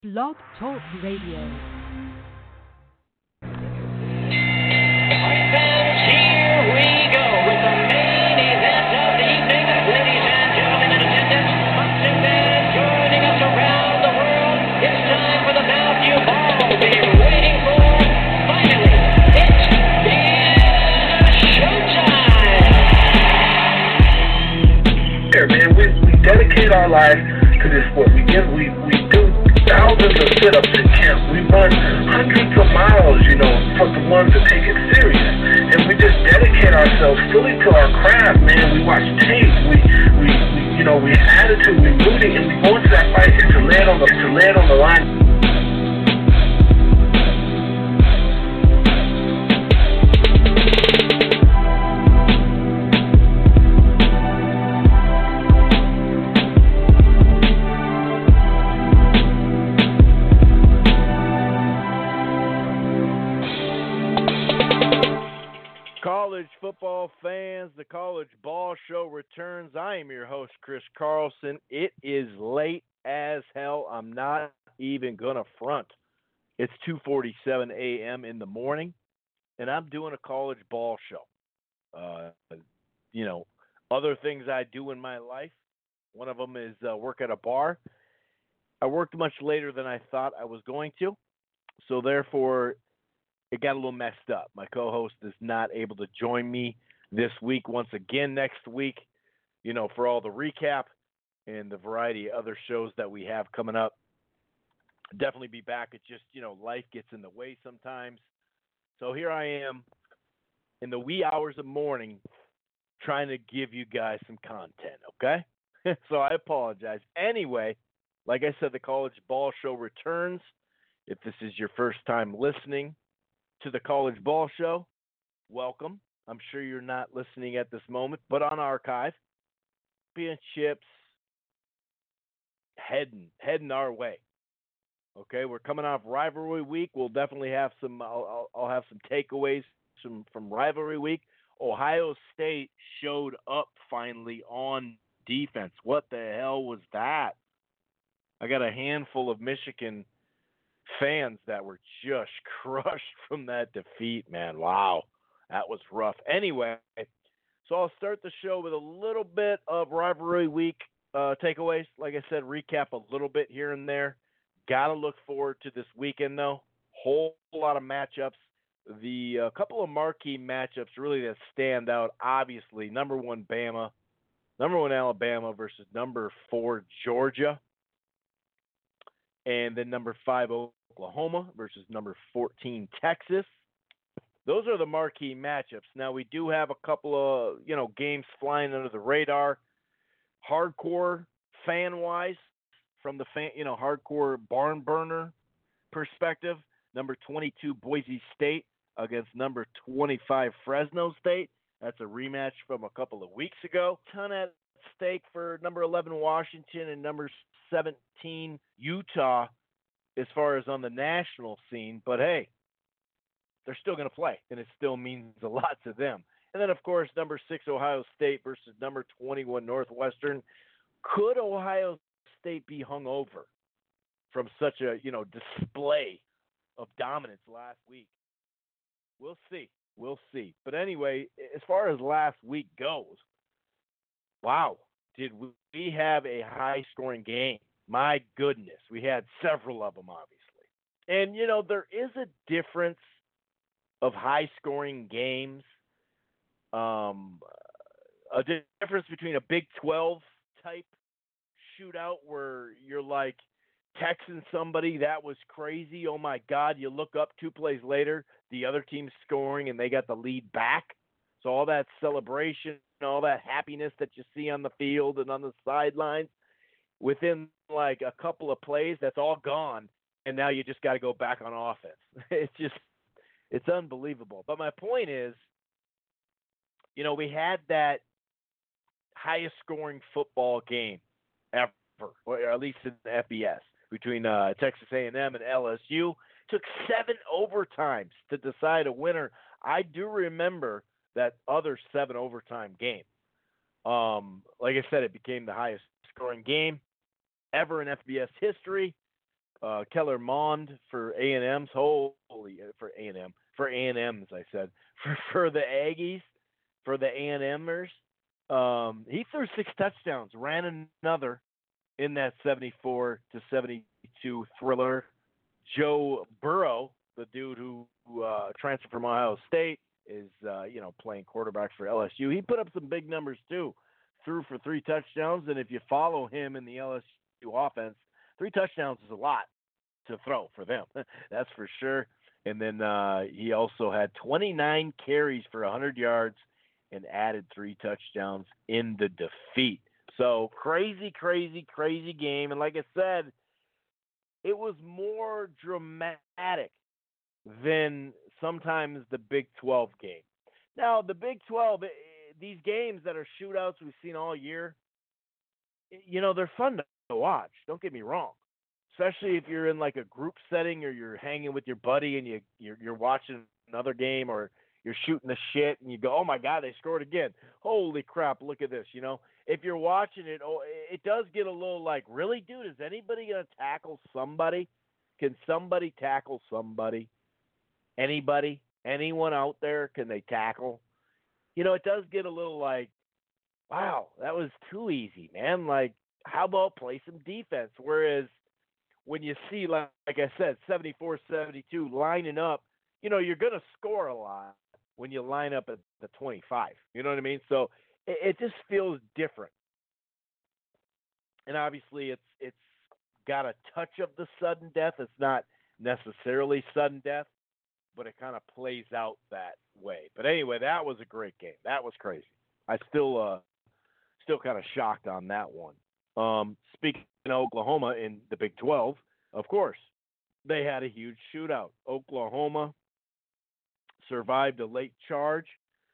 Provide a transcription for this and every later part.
Blog Talk Radio. Fans, here we go with the main event of the evening. Ladies and gentlemen in attendance, boxing fans joining us around the world. It's time for the Matthew Ball we've been waiting for. Finally, it is showtime. Here, man, we dedicate our lives to this sport. We do thousands of sit-ups in camp. We run hundreds of miles, for the ones that take it serious. And we just dedicate ourselves fully to our craft, man. We watch tape. We have attitude. We rooting, and we go into that fight to land on the line. College football fans, the College Ball Show returns. I am your host, Chris Carlson. It is late as hell. I'm not even going to front. It's 2:47 a.m. in the morning, and I'm doing a College Ball Show. Other things I do in my life, one of them is work at a bar. I worked much later than I thought I was going to, so therefore it got a little messed up. My co-host is not able to join me this week. Once again, next week, for all the recap and the variety of other shows that we have coming up. Definitely be back. It's just, life gets in the way sometimes. So here I am in the wee hours of morning trying to give you guys some content, okay? So I apologize. Anyway, like I said, the College Ball Show returns. If this is your first time listening to the College Ball Show, welcome. I'm sure you're not listening at this moment, but on archive, championships heading our way. Okay, we're coming off rivalry week. We'll definitely have some. I'll have some takeaways from rivalry week. Ohio State showed up finally on defense. What the hell was that? I got a handful of Michigan fans that were just crushed from that defeat, man. Wow, that was rough. Anyway, so I'll start the show with a little bit of rivalry week takeaways. Like I said, recap a little bit here and there. Got to look forward to this weekend, though. Whole lot of matchups. The couple of marquee matchups really that stand out, obviously, number 1 Bama, number 1 Alabama versus number 4 Georgia. And then number 5 Oklahoma versus number 14 Texas. Those are the marquee matchups. Now we do have a couple of games flying under the radar, hardcore fan wise, from the hardcore barn burner perspective. Number 22 Boise State against number 25 Fresno State. That's a rematch from a couple of weeks ago. Ton at stake for number 11 Washington and number 17 Utah as far as on the national scene, but hey, they're still going to play, and it still means a lot to them. And then, of course, number 6 Ohio State versus number 21 Northwestern. Could Ohio State be hung over from such a display of dominance last week? We'll see. But anyway, as far as last week goes, wow, did we have a high-scoring game? My goodness, we had several of them, obviously. And, there is a difference of high-scoring games, a difference between a Big 12-type shootout where you're like texting somebody, that was crazy, oh my God, you look up 2 plays later, the other team's scoring and they got the lead back. So all that celebration, all that happiness that you see on the field and on the sidelines, within like a couple of plays, that's all gone, and now you just got to go back on offense. It's unbelievable. But my point is, we had that highest scoring football game ever, or at least in the FBS, between Texas A&M and LSU. Took 7 overtimes to decide a winner. I do remember that other 7 overtime game. Like I said, it became the highest scoring game ever in FBS history. Keller Mond for A&M's. Holy for A&M for A&M's. I said for the Aggies, for the A&Mers. He threw 6 touchdowns, ran another in that 74-72 thriller. Joe Burrow, the dude who transferred from Ohio State, is playing quarterback for LSU. He put up some big numbers too. Threw for 3 touchdowns, and if you follow him in the LSU offense, 3 touchdowns is a lot to throw for them. That's for sure. And then he also had 29 carries for 100 yards and added 3 touchdowns in the defeat. So crazy, crazy, crazy game. And like I said, it was more dramatic than sometimes the Big 12 game. Now, the Big 12, these games that are shootouts we've seen all year, they're fun to watch. Don't get me wrong. Especially if you're in like a group setting or you're hanging with your buddy and you're watching another game or you're shooting the shit and you go, oh my God, they scored again. Holy crap, look at this, If you're watching it, it does get a little like, really, dude, is anybody going to tackle somebody? Can somebody tackle somebody? Anybody? Anyone out there, can they tackle? It does get a little like, wow, that was too easy, man. Like, how about play some defense? Whereas when you see, like I said, 74-72 lining up, you're going to score a lot when you line up at the 25. You know what I mean? So it just feels different. And obviously it's got a touch of the sudden death. It's not necessarily sudden death, but it kind of plays out that way. But anyway, that was a great game. That was crazy. I still kind of shocked on that one. Speaking of Oklahoma in the Big 12, of course, they had a huge shootout. Oklahoma survived a late charge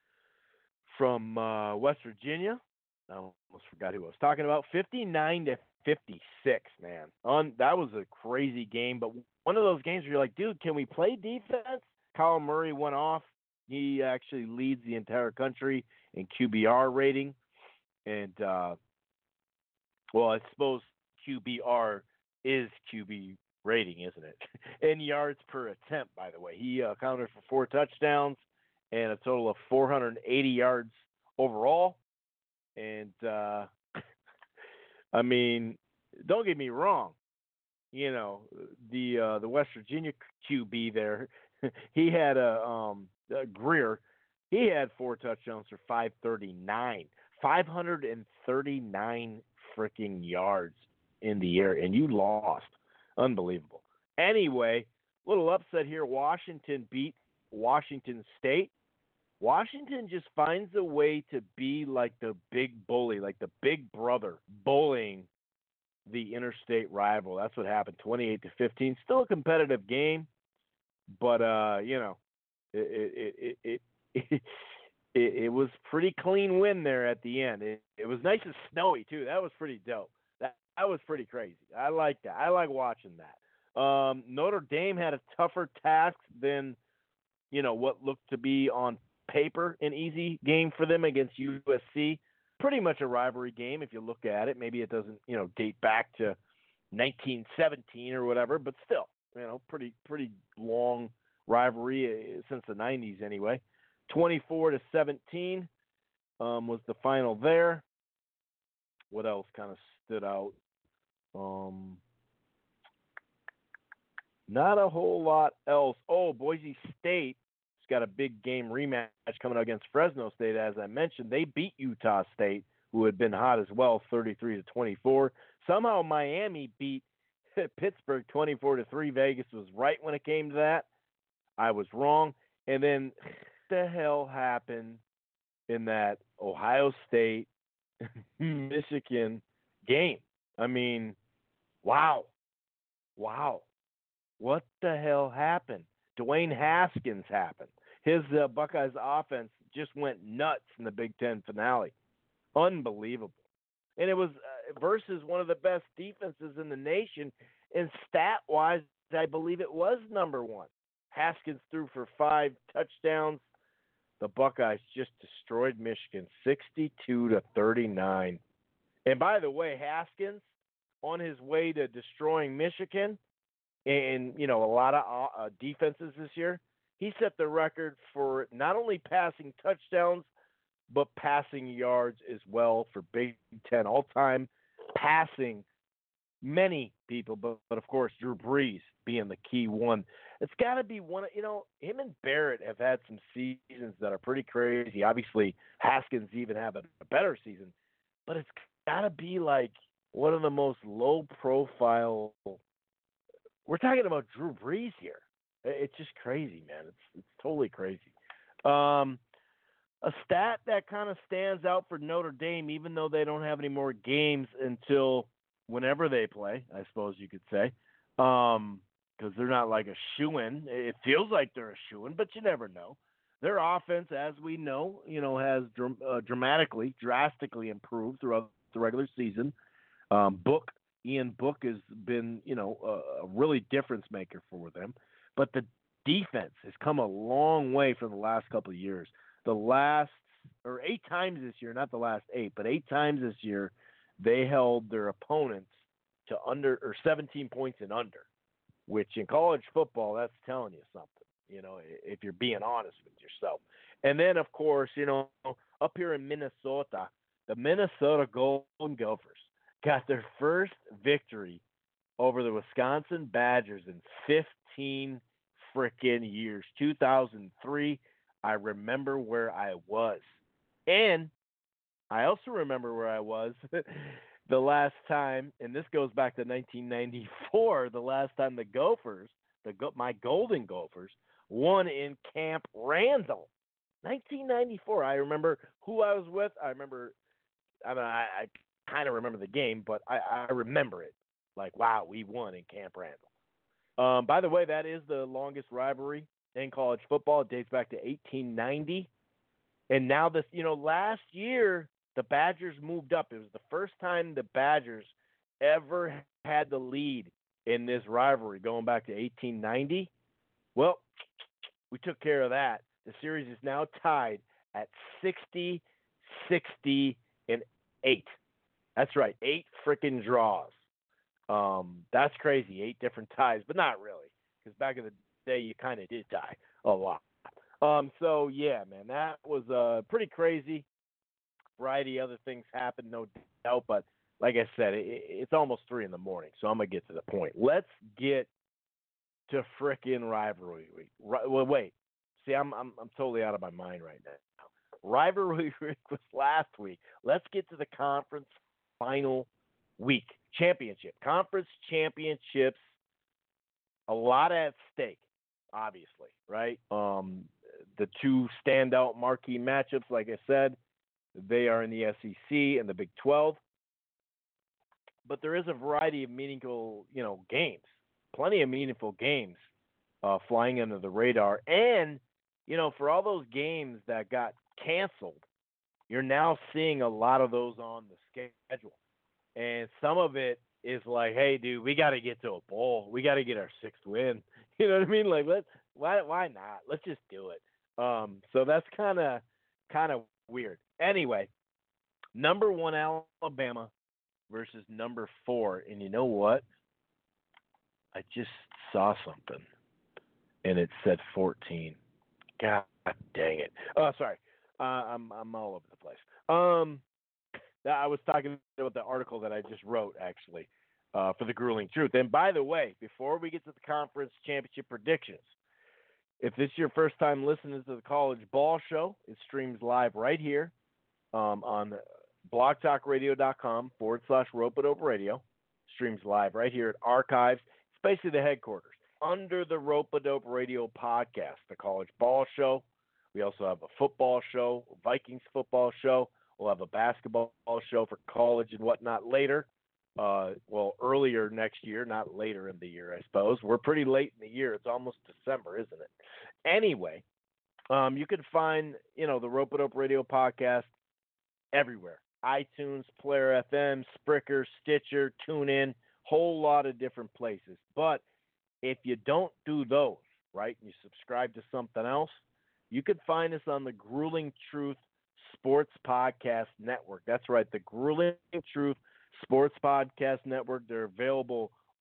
from West Virginia. I almost forgot who I was talking about. 59-56, man. That was a crazy game, but one of those games where you're like, dude, can we play defense? Kyle Murray went off. He actually leads the entire country in QBR rating. And, I suppose QBR is QB rating, isn't it? In yards per attempt, by the way. He accounted for 4 touchdowns and a total of 480 yards overall. And, I mean, don't get me wrong. The West Virginia QB there, he had Greer. He had 4 touchdowns for 539. 539 freaking yards in the air, and you lost. Unbelievable. Anyway, little upset here. Washington beat Washington State. Washington just finds a way to be like the big bully, like the big brother bullying the interstate rival. That's what happened, 28-15. Still a competitive game, but it was pretty clean win there at the end. It was nice and snowy too. That was pretty dope. That was pretty crazy. I like that. I like watching that. Notre Dame had a tougher task than what looked to be on paper an easy game for them against USC. Pretty much a rivalry game if you look at it. Maybe it doesn't date back to 1917 or whatever, but still pretty long rivalry since the 90s anyway. 24-17 was the final there. What else kind of stood out? Not a whole lot else. Oh, Boise State has got a big game rematch coming up against Fresno State. As I mentioned, they beat Utah State, who had been hot as well, 33-24. Somehow Miami beat Pittsburgh 24-3. Vegas was right when it came to that. I was wrong. And then what the hell happened in that Ohio State Michigan game? I mean, wow. What the hell happened? Dwayne Haskins happened. His Buckeyes offense just went nuts in the Big Ten finale. Unbelievable. And it was versus one of the best defenses in the nation. And stat-wise, I believe it was number 1. Haskins threw for 5 touchdowns. The Buckeyes just destroyed Michigan 62-39. And by the way, Haskins, on his way to destroying Michigan, and a lot of defenses this year. He set the record for not only passing touchdowns but passing yards as well for Big Ten all-time passing. Many people, but of course Drew Brees being the key one. It's got to be one of him and Barrett have had some seasons that are pretty crazy. Obviously Haskins even have a better season, but it's got to be like one of the most low-profile. We're talking about Drew Brees here. It's just crazy, man. It's totally crazy. A stat that kind of stands out for Notre Dame, even though they don't have any more games until whenever they play, I suppose you could say, because they're not like a shoo-in. It feels like they're a shoo-in, but you never know. Their offense, as we know, has drastically improved throughout the regular season. Ian Book has been, a really difference maker for them. But the defense has come a long way from the last couple of years. The last, or 8 times this year, not the last 8, but 8 times this year, they held their opponents to under or 17 points and under, which in college football, that's telling you something, if you're being honest with yourself. And then, of course, up here in Minnesota, the Minnesota Golden Gophers got their first victory over the Wisconsin Badgers in 15 freaking years. 2003, I remember where I was. And I also remember where I was the last time, and this goes back to 1994, the last time the Gophers, my Golden Gophers, won in Camp Randall. 1994. I remember who I was with. I kind of remember the game, but I remember it. Like, wow, we won in Camp Randall. By the way, that is the longest rivalry in college football. It dates back to 1890. And now this, last year, the Badgers moved up. It was the first time the Badgers ever had the lead in this rivalry going back to 1890. Well, we took care of that. The series is now tied at 60, 60, and 8. That's right, 8 freaking draws. That's crazy, 8 different ties, but not really, because back in the day you kind of did tie a lot. So yeah, man, that was pretty crazy. Variety of other things happened, no doubt, but like I said, it's almost 3 in the morning, so I'm gonna get to the point. Let's get to frickin' rivalry week. Well, wait, see, I'm totally out of my mind right now. Rivalry week was last week. Let's get to the conference final week. Conference championships. A lot at stake, obviously, right? The 2 standout marquee matchups, like I said, they are in the SEC and the Big 12. But there is a variety of meaningful, games. Plenty of meaningful games flying under the radar. And, for all those games that got canceled, you're now seeing a lot of those on the schedule. And some of it is like, hey, dude, we got to get to a bowl. We got to get our 6th win. You know what I mean? Like, why not? Let's just do it. So that's kind of weird. Anyway, number 1 Alabama versus number 4, and you know what? I just saw something, and it said 14. God dang it! Oh, sorry. I'm all over the place. I was talking about the article that I just wrote, actually, for the Grueling Truth. And by the way, before we get to the conference championship predictions, if this is your first time listening to the College Ball Show, it streams live right here on blogtalkradio.com/Rope-A-Dope Radio. Streams live right here at Archives. It's basically the headquarters. Under the Rope-A-Dope Radio podcast, the College Ball Show. We also have a football show, Vikings football show. We'll have a basketball show for college and whatnot later. Earlier next year, not later in the year, I suppose. We're pretty late in the year. It's almost December, isn't it? Anyway, you can find, the Rope-A-Dope Radio podcast everywhere. iTunes, Player FM, Spreaker, Stitcher, TuneIn, whole lot of different places. But if you don't do those, right, and you subscribe to something else, you can find us on the Grueling Truth Sports Podcast Network. That's right, the Grueling Truth Sports Podcast Network. They're available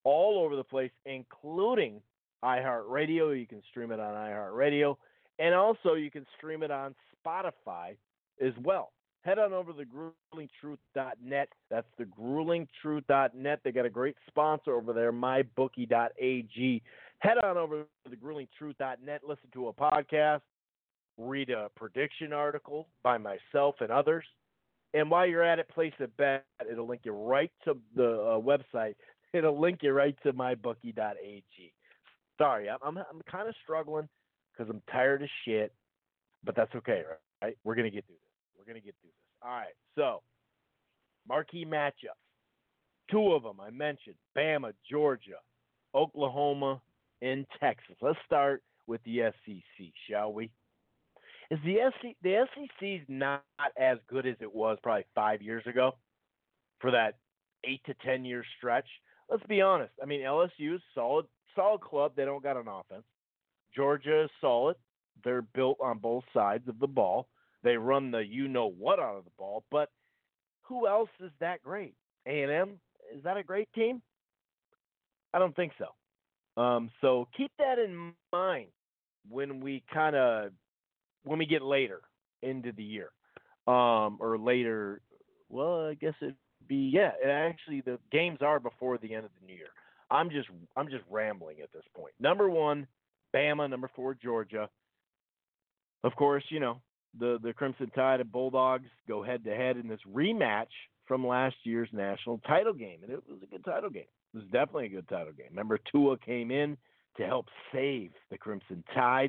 all over the place, including iHeartRadio. You can stream it on iHeartRadio, and also you can stream it on Spotify as well. Head on over to thegruelingtruth.net. That's thegruelingtruth.net. They got a great sponsor over there, mybookie.ag. Head on over to thegruelingtruth.net. Listen to a podcast. Read a prediction article by myself and others. And while you're at it, place a bet. It'll link you right to the website. It'll link you right to mybookie.ag. Sorry, I'm kind of struggling because I'm tired of shit, but that's okay, right? We're going to get through this. All right, so marquee matchups. Two of them I mentioned, Bama, Georgia, Oklahoma, and Texas. Let's start with the SEC, shall we? Is the SEC's not as good as it was probably 5 years ago for that 8 to 10 year stretch? Let's be honest. I mean, LSU is solid club. They don't got an offense. Georgia is solid. They're built on both sides of the ball. They run the you-know-what out of the ball. But who else is that great? A&M, is that a great team? I don't think so. So keep that in mind when we get later into the year, or later. Well, I guess it'd be actually, the games are before the end of the new year. I'm just rambling at this point. Number 1, Bama. Number 4, Georgia. Of course, the Crimson Tide and Bulldogs go head-to-head in this rematch from last year's national title game, and it was a good title game. It was definitely a good title game. Remember, Tua came in to help save the Crimson Tide.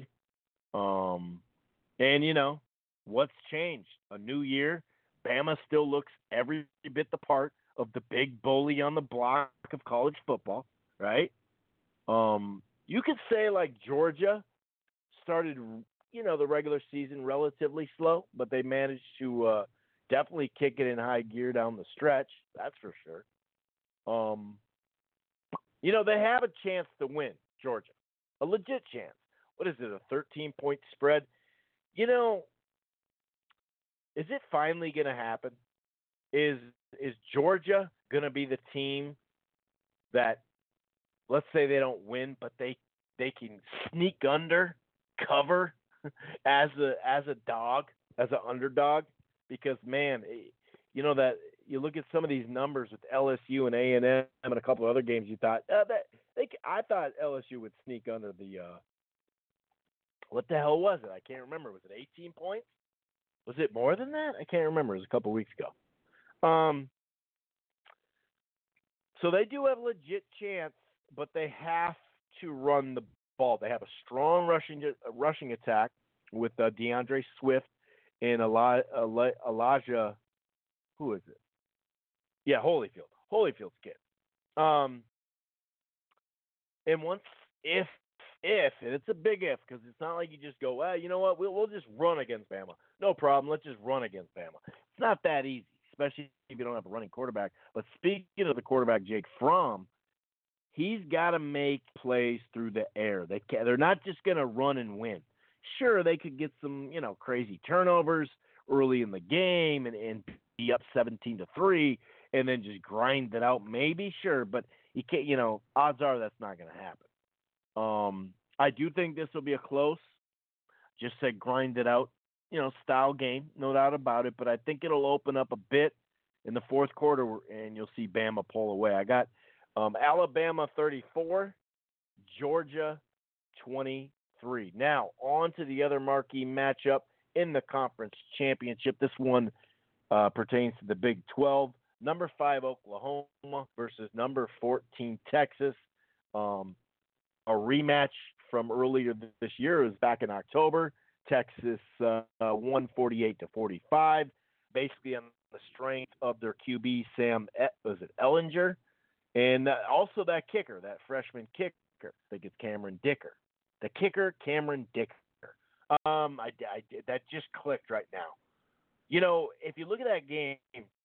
And, what's changed? A new year. Bama still looks every bit the part of the big bully on the block of college football, right? You could say, like, Georgia started, the regular season relatively slow, but they managed to definitely kick it in high gear down the stretch. That's for sure. They have a chance to win, Georgia. A legit chance. What is it, a 13-point spread? Is it finally going to happen? Is Georgia going to be the team that, let's say they don't win, but they can sneak under, cover as a dog, as an underdog? Because, man, that you look at some of these numbers with LSU and A&M and a couple of other games, you thought I thought LSU would sneak under the what the hell was it? I can't remember. Was it 18 points? Was it more than that? I can't remember. It was a couple weeks ago. So they do have a legit chance, but they have to run the ball. They have a strong rushing attack with DeAndre Swift and Elijah. Who is it? Yeah, Holyfield. Holyfield's kid. And if, and it's a big if, because it's not like you just go, well, you know what, we'll just run against Bama. No problem, let's just run against Bama. It's not that easy, especially if you don't have a running quarterback. But speaking of the quarterback, Jake Fromm, he's got to make plays through the air. They're not just going to run and win. Sure, they could get some, crazy turnovers early in the game and be up 17-3 and then just grind it out. Maybe, sure, but you can't. Odds are that's not going to happen. I do think this will be a close, just say grind it out, style game, no doubt about it. But I think it'll open up a bit in the fourth quarter, and you'll see Bama pull away. I got Alabama 34, Georgia 23. Now, on to the other marquee matchup in the conference championship. This one pertains to the Big 12. Number 5, Oklahoma versus number 14, Texas. A rematch from earlier this year. It was back in October. Texas won 48-45, basically on the strength of their QB, Sam Ehlinger, and also that kicker, that freshman kicker. I think it's Cameron Dicker. The kicker, Cameron Dicker. That just clicked right now. If you look at that game,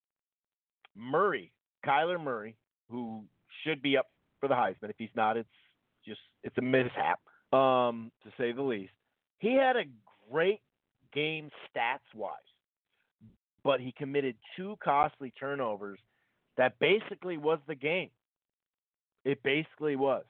Kyler Murray, who should be up for the Heisman. If he's not, it's a mishap, to say the least. He had a great game stats-wise, but he committed 2 costly turnovers that basically was the game. It basically was.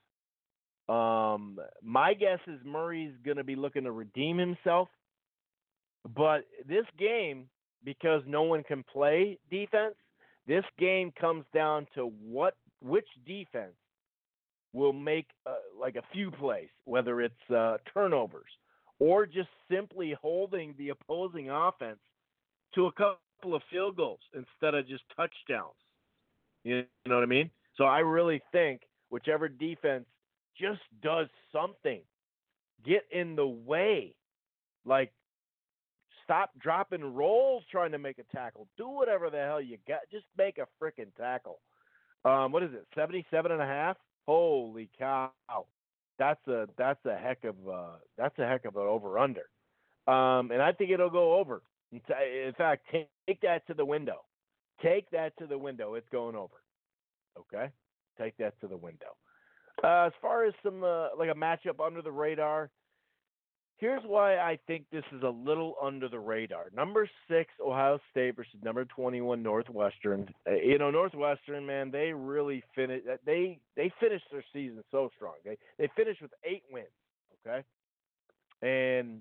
My guess is Murray's going to be looking to redeem himself. But this game, because no one can play defense, this game comes down to which defense will make like a few plays, whether it's turnovers or just simply holding the opposing offense to a couple of field goals instead of just touchdowns. You know what I mean? So I really think whichever defense just does something, get in the way, like stop dropping rolls trying to make a tackle. Do whatever the hell you got. Just make a freaking tackle. What is it? 77.5? Holy cow! That's a heck of an over under. And I think it'll go over. In fact, take that to the window. Take that to the window. It's going over. Okay? Take that to the window. As far as some like a matchup under the radar, here's why I think this is a little under the radar. Number 6, Ohio State versus number 21, Northwestern. Northwestern, man, they really finished. They finished their season so strong. They finished with 8 wins. Okay, and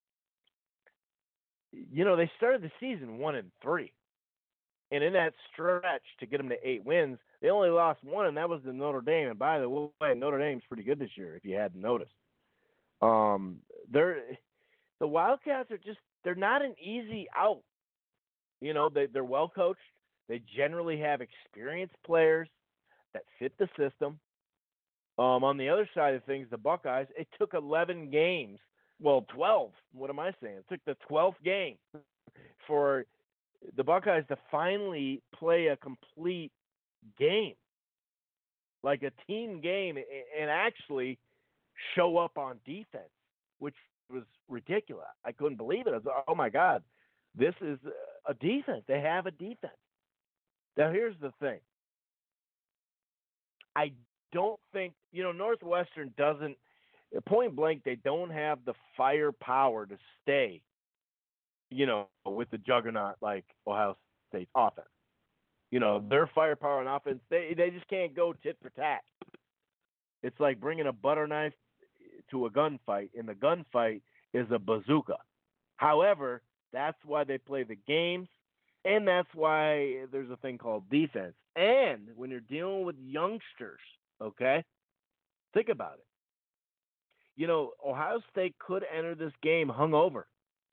they started the season 1-3, and in that stretch to get them to 8 wins, they only lost 1, and that was to Notre Dame. And by the way, Notre Dame's pretty good this year, if you hadn't noticed. The Wildcats they're not an easy out. They're well coached. They generally have experienced players that fit the system. On the other side of things, the Buckeyes, it took 11 games. Well, 12. What am I saying? It took the 12th game for the Buckeyes to finally play a complete game, like a team game, and actually show up on defense, which was ridiculous. I couldn't believe it. I was like, oh my God, this is a defense. They have a defense. Now here's the thing. I don't think, Northwestern doesn't, point blank, they don't have the firepower to stay, with the juggernaut like Ohio State's offense. Their firepower on offense, they just can't go tit for tat. It's like bringing a butter knife to a gunfight, and the gunfight is a bazooka. However, that's why they play the games, and that's why there's a thing called defense. And when you're dealing with youngsters, okay, think about it. Ohio State could enter this game hungover,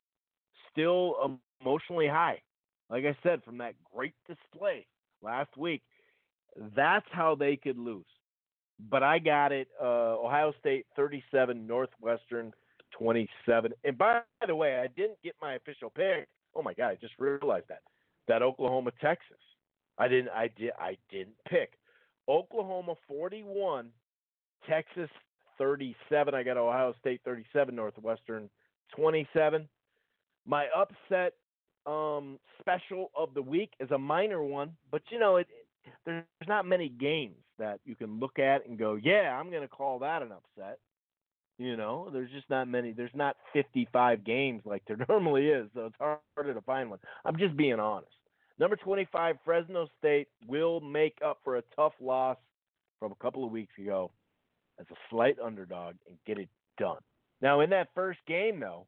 still emotionally high. Like I said, from that great display last week, that's how they could lose. But I got it, Ohio State 37, Northwestern 27. And by the way, I didn't get my official pick. Oh my God, I just realized that Oklahoma, Texas. I didn't pick. Oklahoma 41, Texas 37. I got Ohio State 37, Northwestern 27. My upset special of the week is a minor one, but there's not many games that you can look at and go, yeah, I'm going to call that an upset. There's just not many. There's not 55 games like there normally is, so it's harder to find one. I'm just being honest. Number 25, Fresno State will make up for a tough loss from a couple of weeks ago as a slight underdog and get it done. Now, in that first game, though,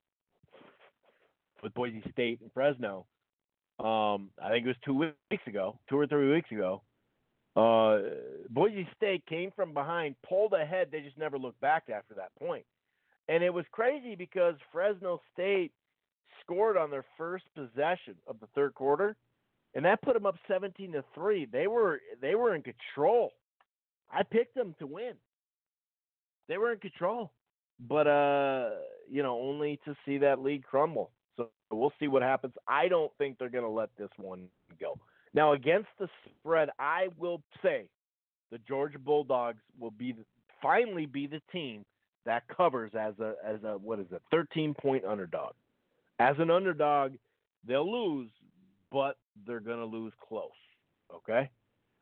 with Boise State and Fresno, I think it was 2 or 3 weeks ago, Boise State came from behind, pulled ahead. They just never looked back after that point. And it was crazy because Fresno State scored on their first possession of the third quarter, and that put them up 17-3. They were in control. I picked them to win. They were in control, but only to see that lead crumble. So we'll see what happens. I don't think they're going to let this one go. Now, against the spread, I will say the Georgia Bulldogs will finally be the team that covers as a 13-point underdog. As an underdog, they'll lose, but they're going to lose close. Okay?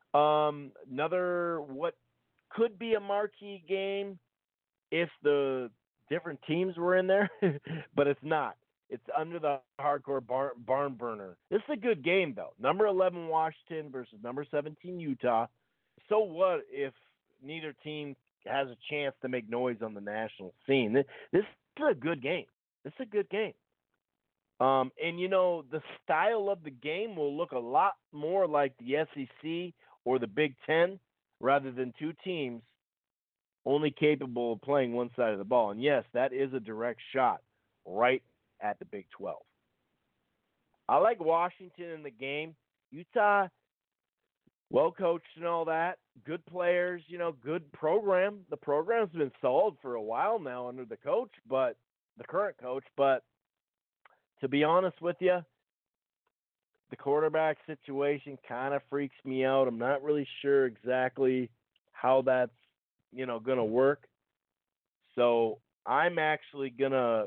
Another what could be a marquee game if the different teams were in there, but it's not. It's under the hardcore barn burner. This is a good game, though. Number 11 Washington versus number 17 Utah. So what if neither team has a chance to make noise on the national scene. This is a good game. This is a good game. And the style of the game will look a lot more like the SEC or the Big Ten rather than two teams only capable of playing one side of the ball. And yes, that is a direct shot right at the Big 12. I like Washington in the game. Utah, well coached and all that. Good players, good program. The program's been solid for a while now under the current coach. But to be honest with you, the quarterback situation kind of freaks me out. I'm not really sure exactly how that's, going to work. So I'm actually going to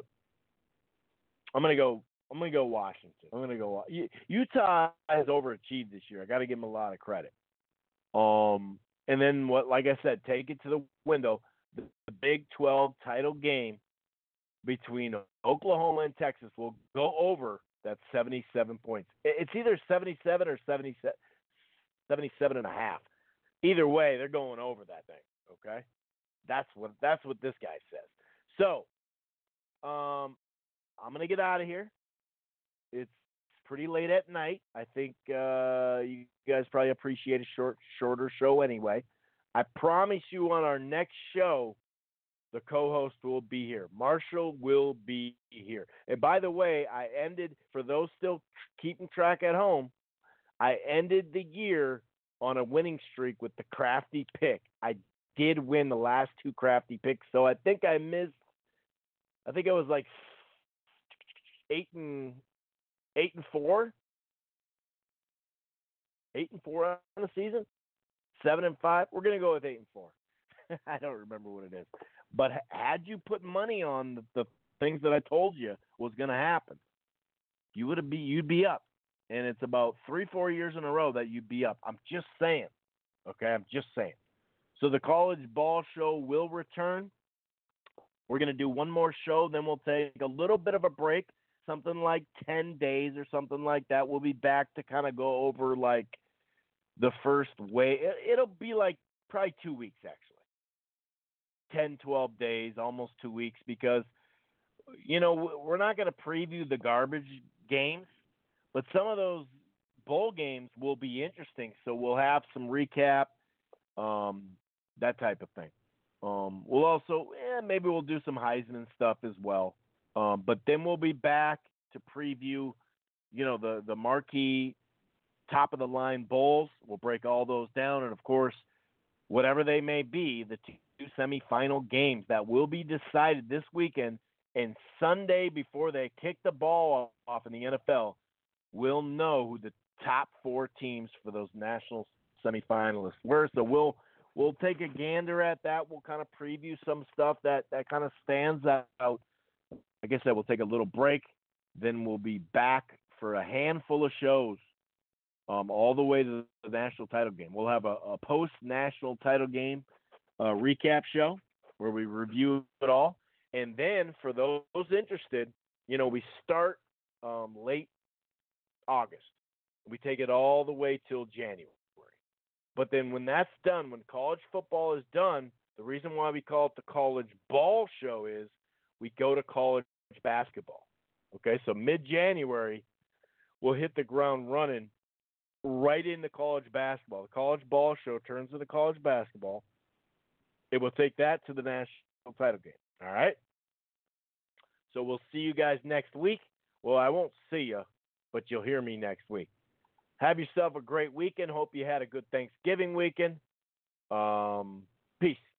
go Washington. I'm going to go Utah has overachieved this year. I got to give them a lot of credit. And then like I said, take it to the window. The Big 12 title game between Oklahoma and Texas will go over that 77 points. It's either 77 or 77 and a half. Either way, they're going over that thing. Okay, that's what this guy says. So, I'm gonna get out of here. It's pretty late at night. I think you guys probably appreciate a shorter show anyway. I promise you, on our next show, the co-host will be here. Marshall will be here. And by the way, I ended, for those still keeping track at home, I ended the year on a winning streak with the crafty pick. I did win the last two crafty picks, so I think I was like 8-4. 8-4 on the season. 7-5. We're gonna go with 8-4. I don't remember what it is. But had you put money on the things that I told you was going to happen, you'd be up. And it's about 3-4 years in a row that you'd be up. I'm just saying. Okay, I'm just saying. So the college ball show will return. We're going to do one more show, then we'll take a little bit of a break, something like 10 days or something like that. We'll be back to kind of go over like the first way. It'll be like probably 2 weeks, actually. 10, 12 days, almost 2 weeks, because, we're not going to preview the garbage games, but some of those bowl games will be interesting. So we'll have some recap, that type of thing. We'll also, maybe we'll do some Heisman stuff as well. But then we'll be back to preview, the marquee top of the line bowls. We'll break all those down. And of course, whatever they may be, the two semifinal games that will be decided this weekend and Sunday before they kick the ball off in the NFL, we'll know who the top 4 teams for those national semifinalists were. So we'll take a gander at that. We'll kind of preview some stuff that kind of stands out. Like I said, we'll take a little break. Then we'll be back for a handful of shows all the way to the national title game. We'll have a post-national title game recap show where we review it all. And then for those interested, we start late August. We take it all the way till January. But then when that's done, when college football is done, the reason why we call it the college ball show is we go to college basketball. Okay, so mid-January, we'll hit the ground running right into college basketball. The college ball show turns into college basketball. It will take that to the national title game. All right? So we'll see you guys next week. Well, I won't see you, but you'll hear me next week. Have yourself a great weekend. Hope you had a good Thanksgiving weekend. Peace.